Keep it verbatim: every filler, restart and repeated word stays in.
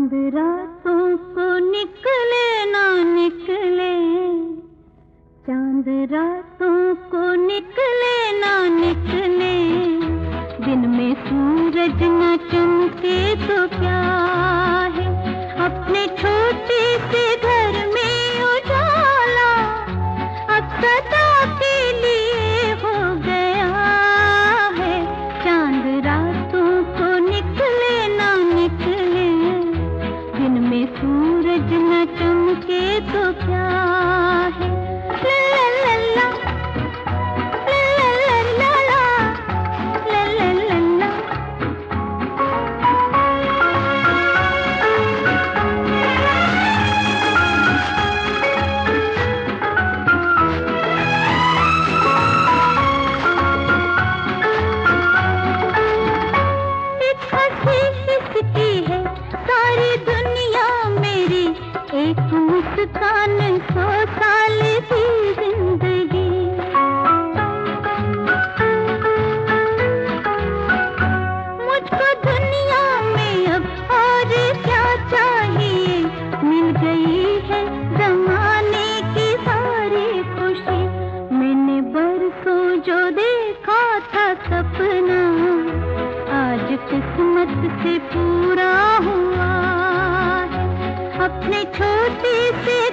चांद रातों को निकले ना निकले, चांद रातों को निकले ना निकले, दिन में सूरज न चमके तो क्या है, अपने छोटे से घर में उजाला अब सदा के लिए हो गया है। चांद रातों को निकले ना निकले, दिन में सूरज न चमके तो क्या है। एक मुस्कान सौ साल की जिंदगी, मुझको दुनिया में अब और क्या चाहिए, मिल गई है जमाने की सारी खुशी। मैंने बरसों जो देखा था सपना, आज किस्मत से पूरा हुआ, अपने छोटे से